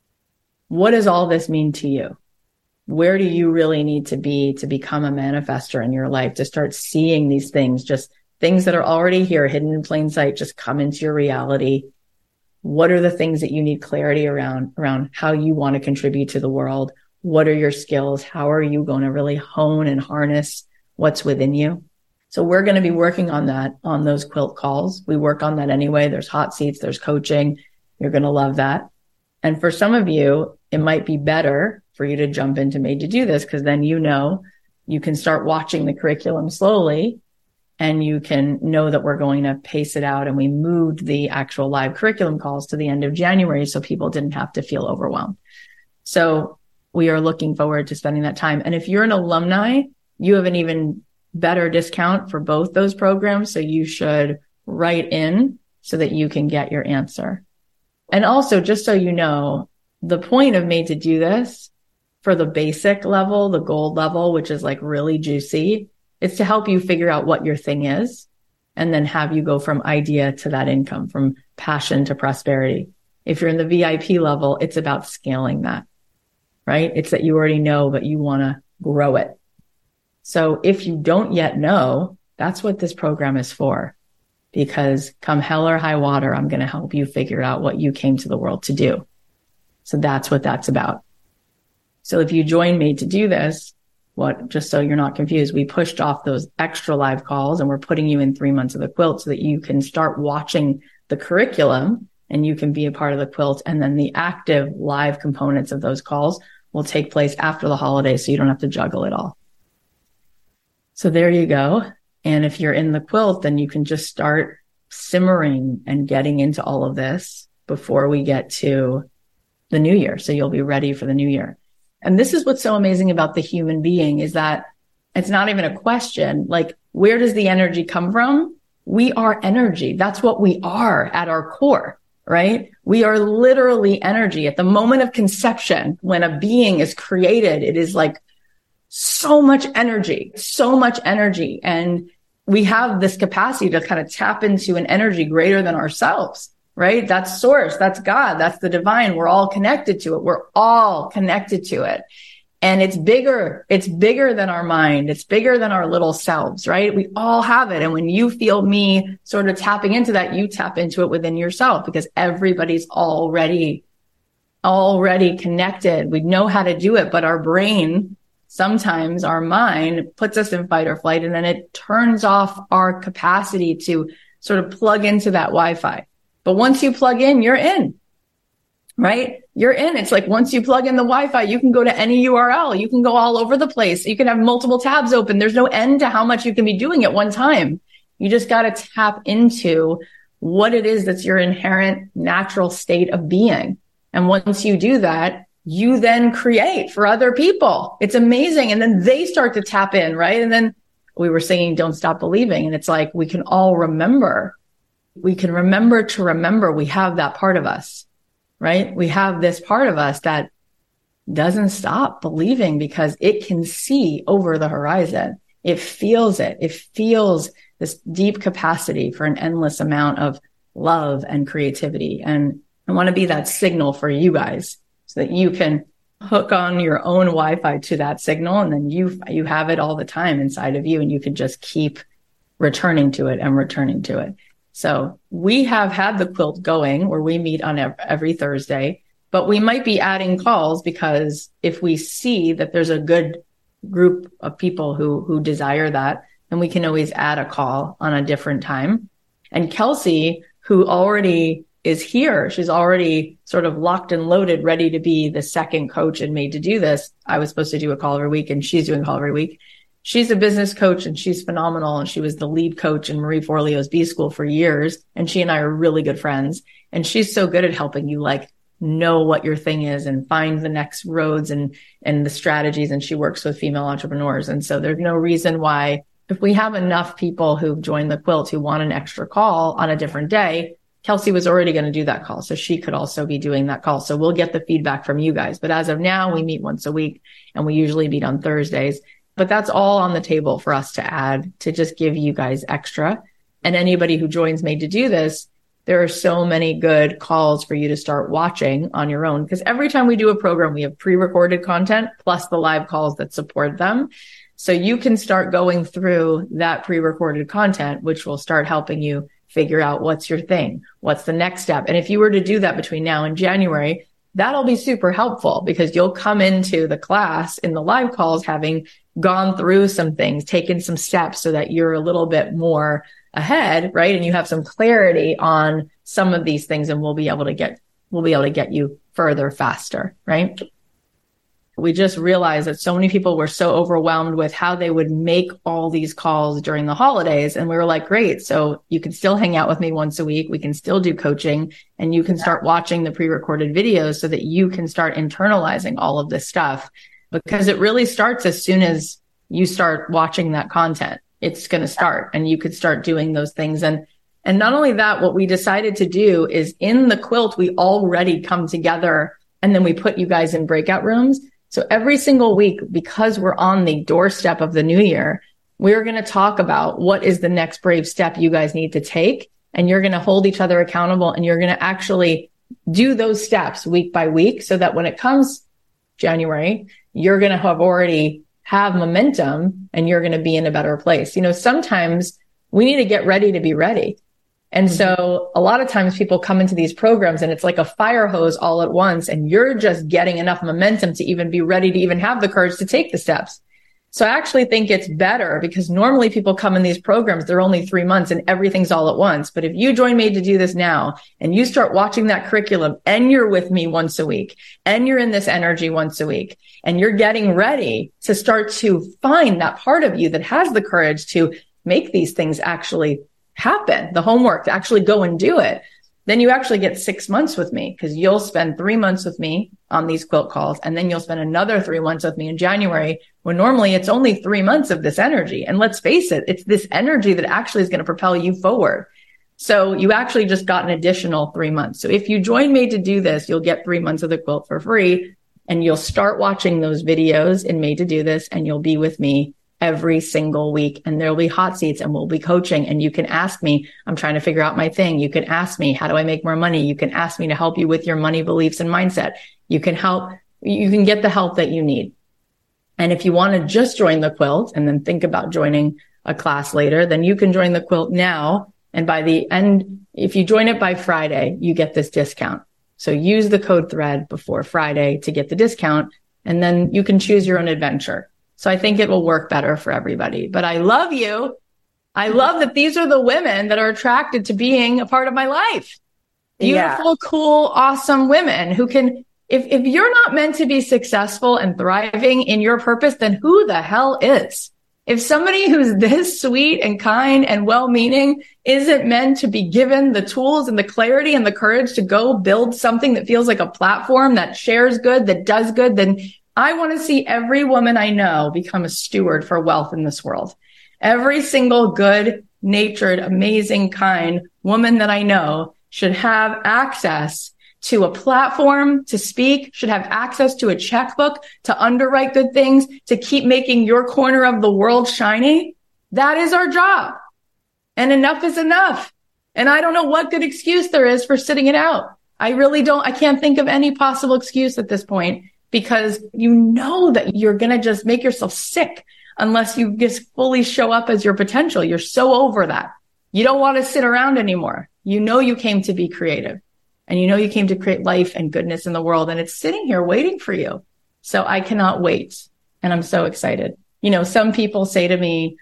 what does all this mean to you? Where do you really need to be to become a manifestor in your life, to start seeing these things, just things that are already here, hidden in plain sight, just come into your reality? What are the things that you need clarity around, around how you want to contribute to the world? What are your skills? How are you going to really hone and harness what's within you? So we're going to be working on that on those quilt calls. We work on that anyway. There's hot seats, there's coaching. You're going to love that. And for some of you, it might be better for you to jump into Made to Do This, because then you know you can start watching the curriculum slowly and you can know that we're going to pace it out. And we moved the actual live curriculum calls to the end of January so people didn't have to feel overwhelmed. So we are looking forward to spending that time. And if you're an alumni, you have an even better discount for both those programs. So you should write in so that you can get your answer. And also, just so you know, the point of Made to Do This for the basic level, the gold level, which is like really juicy, it's to help you figure out what your thing is and then have you go from idea to that income, from passion to prosperity. If you're in the V I P level, it's about scaling that, right? It's that you already know, but you want to grow it. So if you don't yet know, that's what this program is for. Because come hell or high water, I'm going to help you figure out what you came to the world to do. So that's what that's about. So if you join Made to Do This, what, just so you're not confused, we pushed off those extra live calls and we're putting you in three months of the quilt so that you can start watching the curriculum and you can be a part of the quilt. And then the active live components of those calls will take place after the holidays, so you don't have to juggle it all. So there you go. And if you're in the quilt, then you can just start simmering and getting into all of this before we get to the new year. So you'll be ready for the new year. And this is what's so amazing about the human being, is that it's not even a question. Like, where does the energy come from? We are energy. That's what we are at our core, right? We are literally energy. At the moment of conception, when a being is created, it is like so much energy, so much energy. And we have this capacity to kind of tap into an energy greater than ourselves, right? That's source. That's God. That's the divine. We're all connected to it. We're all connected to it. And it's bigger. It's bigger than our mind. It's bigger than our little selves, right? We all have it. And when you feel me sort of tapping into that, you tap into it within yourself, because everybody's already, already connected. We know how to do it, but our brain, sometimes our mind, puts us in fight or flight, and then it turns off our capacity to sort of plug into that Wi-Fi. But once you plug in, you're in, right? You're in. It's like once you plug in the Wi-Fi, you can go to any U R L. You can go all over the place. You can have multiple tabs open. There's no end to how much you can be doing at one time. You just got to tap into what it is that's your inherent natural state of being. And once you do that, you then create for other people. It's amazing. And then they start to tap in, right? And then we were singing Don't Stop Believing. And it's like, we can all remember. We can remember to remember we have that part of us, right? We have this part of us that doesn't stop believing because it can see over the horizon. It feels it. It feels this deep capacity for an endless amount of love and creativity. And I want to be that signal for you guys, so that you can hook on your own Wi-Fi to that signal. And then you, you have it all the time inside of you, and you can just keep returning to it and returning to it. So we have had the quilt going where we meet on every Thursday, but we might be adding calls, because if we see that there's a good group of people who, who desire that, then we can always add a call on a different time. And Kelsey, who already is here, she's already sort of locked and loaded, ready to be the second coach and Made to Do This. I was supposed to do a call every week, and she's doing a call every week. She's a business coach and she's phenomenal. And she was the lead coach in Marie Forleo's B School for years. And she and I are really good friends. And she's so good at helping you like know what your thing is and find the next roads and, and the strategies. And she works with female entrepreneurs. And so there's no reason why, if we have enough people who've joined the quilt who want an extra call on a different day, Kelsey was already going to do that call. So she could also be doing that call. So we'll get the feedback from you guys. But as of now, we meet once a week, and we usually meet on Thursdays. But that's all on the table for us to add, to just give you guys extra. And anybody who joins Made to Do This, there are so many good calls for you to start watching on your own. Because every time we do a program, we have pre-recorded content plus the live calls that support them. So you can start going through that pre-recorded content, which will start helping you figure out what's your thing, what's the next step. And if you were to do that between now and January, that'll be super helpful because you'll come into the class in the live calls having gone through some things, taken some steps so that you're a little bit more ahead, right? And you have some clarity on some of these things, and we'll be able to get, we'll be able to get you further faster, right? We just realized that so many people were so overwhelmed with how they would make all these calls during the holidays. And we were like, great. So you can still hang out with me once a week. We can still do coaching, and you can start watching the pre-recorded videos so that you can start internalizing all of this stuff, because it really starts as soon as you start watching that content. It's going to start, and you could start doing those things. And, and not only that, what we decided to do is in the quilt, we already come together, and then we put you guys in breakout rooms. So every single week, because we're on the doorstep of the new year, we're going to talk about what is the next brave step you guys need to take. And you're going to hold each other accountable, and you're going to actually do those steps week by week so that when it comes January, you're going to have already have momentum and you're going to be in a better place. You know, sometimes we need to get ready to be ready. And mm-hmm. so a lot of times people come into these programs and it's like a fire hose all at once, and you're just getting enough momentum to even be ready to even have the courage to take the steps. So I actually think it's better, because normally people come in these programs, they're only three months and everything's all at once. But if you join Made to Do This now and you start watching that curriculum, and you're with me once a week, and you're in this energy once a week, and you're getting ready to start to find that part of you that has the courage to make these things actually happen, the homework to actually go and do it, then you actually get six months with me, because you'll spend three months with me on these quilt calls. And then you'll spend another three months with me in January, when normally it's only three months of this energy. And let's face it, it's this energy that actually is going to propel you forward. So you actually just got an additional three months. So if you join Made to Do This, you'll get three months of the quilt for free, and you'll start watching those videos in Made to Do This, and you'll be with me every single week, and there'll be hot seats, and we'll be coaching, and you can ask me, I'm trying to figure out my thing. You can ask me, how do I make more money? You can ask me to help you with your money beliefs and mindset. You can help, you can get the help that you need. And if you want to just join the quilt and then think about joining a class later, then you can join the quilt now. And by the end, if you join it by Friday, you get this discount. So use the code THREAD before Friday to get the discount, and then you can choose your own adventure. So I think it will work better for everybody. But I love you. I love that these are the women that are attracted to being a part of my life. Beautiful, yeah. Cool, awesome women who can, if, if you're not meant to be successful and thriving in your purpose, then who the hell is? If somebody who's this sweet and kind and well-meaning isn't meant to be given the tools and the clarity and the courage to go build something that feels like a platform that shares good, that does good, then I want to see every woman I know become a steward for wealth in this world. Every single good natured, amazing, kind woman that I know should have access to a platform to speak, should have access to a checkbook, to underwrite good things, to keep making your corner of the world shiny. That is our job. And enough is enough. And I don't know what good excuse there is for sitting it out. I really don't. I can't think of any possible excuse at this point, because you know that you're going to just make yourself sick unless you just fully show up as your potential. You're so over that. You don't want to sit around anymore. You know you came to be creative, and you know you came to create life and goodness in the world, and it's sitting here waiting for you. So I cannot wait. And I'm so excited. You know, some people say to me,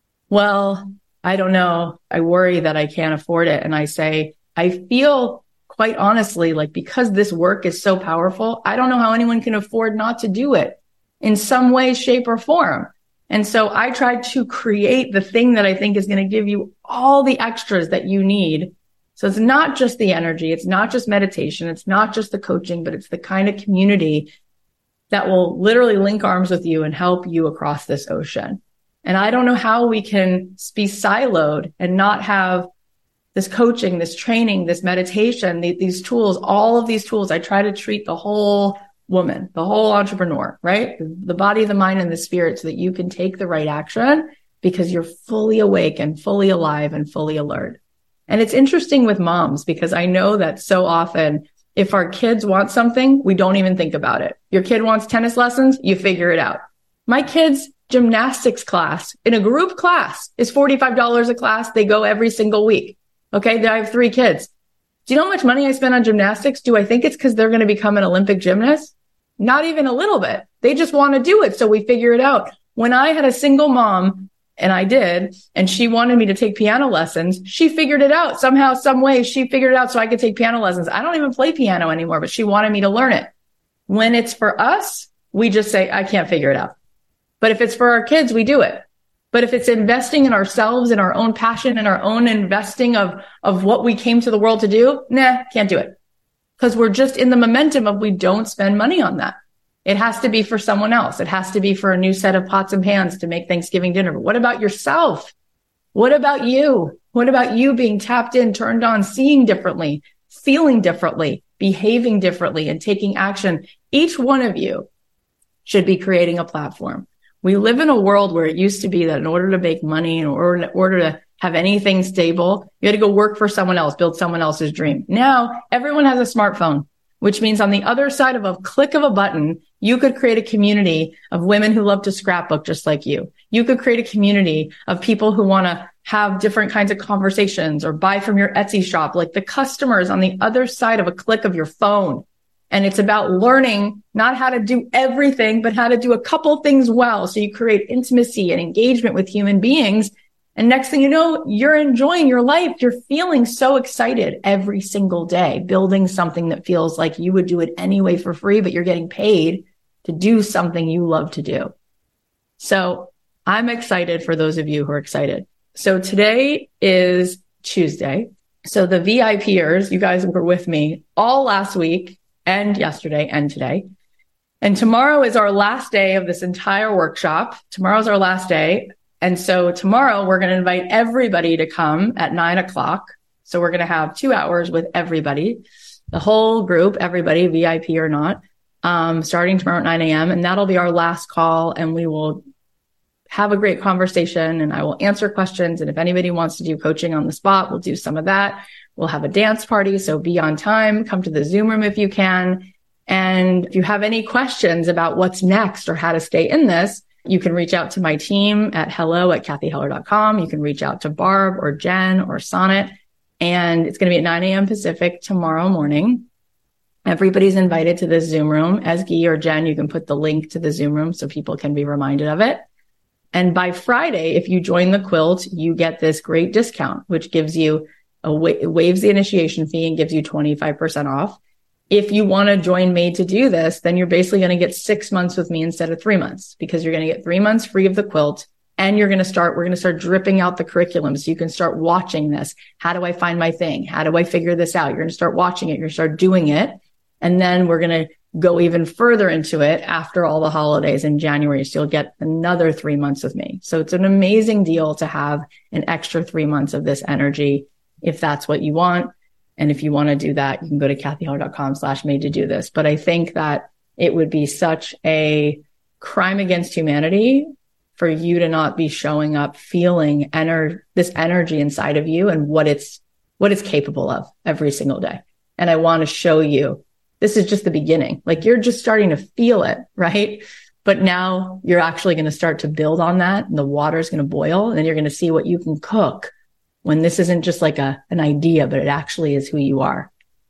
well, I don't know. I worry that I can't afford it. And I say, I feel quite honestly, like, because this work is so powerful, I don't know how anyone can afford not to do it in some way, shape, or form. And so I tried to create the thing that I think is going to give you all the extras that you need. So it's not just the energy. It's not just meditation. It's not just the coaching, but it's the kind of community that will literally link arms with you and help you across this ocean. And I don't know how we can be siloed and not have this coaching, this training, this meditation, the, these tools, all of these tools. I try to treat the whole woman, the whole entrepreneur, right? The body, the mind, and the spirit, so that you can take the right action because you're fully awake and fully alive and fully alert. And it's interesting with moms, because I know that so often if our kids want something, we don't even think about it. Your kid wants tennis lessons, you figure it out. My kid's gymnastics class in a group class is forty-five dollars a class. They go every single week. Okay. I have three kids. Do you know how much money I spend on gymnastics? Do I think it's because they're going to become an Olympic gymnast? Not even a little bit. They just want to do it. So we figure it out. When I had a single mom, and I did, and she wanted me to take piano lessons, she figured it out. Somehow, some way, she figured it out so I could take piano lessons. I don't even play piano anymore, but she wanted me to learn it. When it's for us, we just say, I can't figure it out. But if it's for our kids, we do it. But if it's investing in ourselves, in our own passion, in our own investing of, of what we came to the world to do, nah, can't do it. Because we're just in the momentum of we don't spend money on that. It has to be for someone else. It has to be for a new set of pots and pans to make Thanksgiving dinner. But what about yourself? What about you? What about you being tapped in, turned on, seeing differently, feeling differently, behaving differently, and taking action? Each one of you should be creating a platform. We live in a world where it used to be that in order to make money, in order, in order to have anything stable, you had to go work for someone else, build someone else's dream. Now, everyone has a smartphone, which means on the other side of a click of a button, you could create a community of women who love to scrapbook just like you. You could create a community of people who want to have different kinds of conversations or buy from your Etsy shop. Like the customer is on the other side of a click of your phone. And it's about learning not how to do everything, but how to do a couple things well. So you create intimacy and engagement with human beings. And next thing you know, you're enjoying your life. You're feeling so excited every single day, building something that feels like you would do it anyway for free, but you're getting paid to do something you love to do. So I'm excited for those of you who are excited. So today is Tuesday. So the VIPers, you guys were with me all last week and yesterday and today. And tomorrow is our last day of this entire workshop. Tomorrow's our last day. And so tomorrow we're going to invite everybody to come at nine o'clock. So we're going to have two hours with everybody, the whole group, everybody, V I P or not, um, starting tomorrow at nine a.m. And that'll be our last call. And we will have a great conversation and I will answer questions. And if anybody wants to do coaching on the spot, we'll do some of that. We'll have a dance party. So be on time. Come to the Zoom room if you can. And if you have any questions about what's next or how to stay in this, you can reach out to my team at hello at kathy heller dot com. You can reach out to Barb or Jen or Sonnet. And it's going to be at nine a.m. Pacific tomorrow morning. Everybody's invited to the Zoom room. As Guy or Jen, you can put the link to the Zoom room so people can be reminded of it. And by Friday, if you join the quilt, you get this great discount, which gives you a wa- waives the initiation fee and gives you twenty-five percent off. If you want to join Made to Do This, then you're basically going to get six months with me instead of three months because you're going to get three months free of the quilt. And you're going to start, we're going to start dripping out the curriculum. So you can start watching this. How do I find my thing? How do I figure this out? You're going to start watching it. You're going to start doing it. And then we're going to go even further into it after all the holidays in January. So you'll get another three months with me. So it's an amazing deal to have an extra three months of this energy if that's what you want. And if you want to do that, you can go to kathy heller dot com slash made to do this. But I think that it would be such a crime against humanity for you to not be showing up, feeling ener- this energy inside of you and what it's, what it's capable of every single day. And I want to show you, this is just the beginning. Like you're just starting to feel it, right? But now you're actually going to start to build on that and the water's going to boil and then you're going to see what you can cook when this isn't just like a, an idea, but it actually is who you are.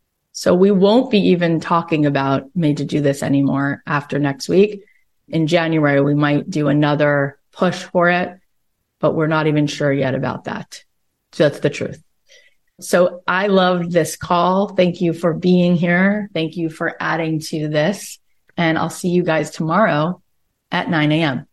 So we won't be even talking about Made to Do This anymore after next week. In January, we might do another push for it, but we're not even sure yet about that. So that's the truth. So I loved this call. Thank you for being here. Thank you for adding to this. And I'll see you guys tomorrow at nine a.m.